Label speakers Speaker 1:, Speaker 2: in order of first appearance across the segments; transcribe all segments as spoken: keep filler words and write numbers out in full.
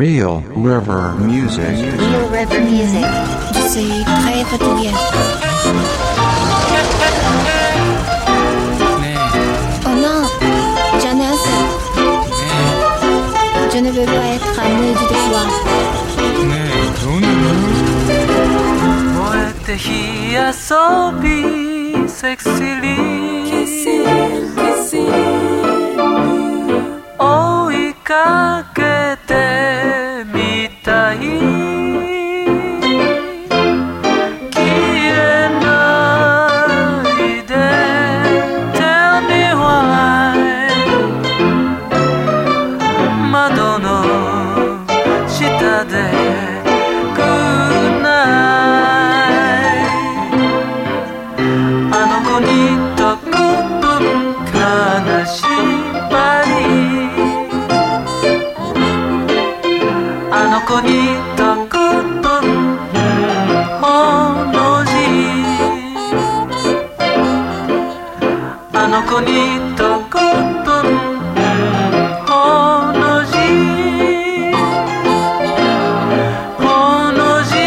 Speaker 1: Real River Music.
Speaker 2: Real River Music.
Speaker 3: Je suis très fatigué. Oh non, j'en ai assez. Je ne veux pas être amuse de toi.
Speaker 4: ねえどうなの燃えて火遊びセクシーリー追いかけてみたい消えないで Tell me why 窓の下であの子にとことんほの字あの子にとことんほの字ほの字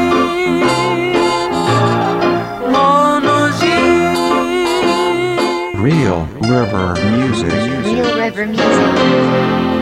Speaker 4: ほの字
Speaker 1: Real River Music.
Speaker 2: Real River Music.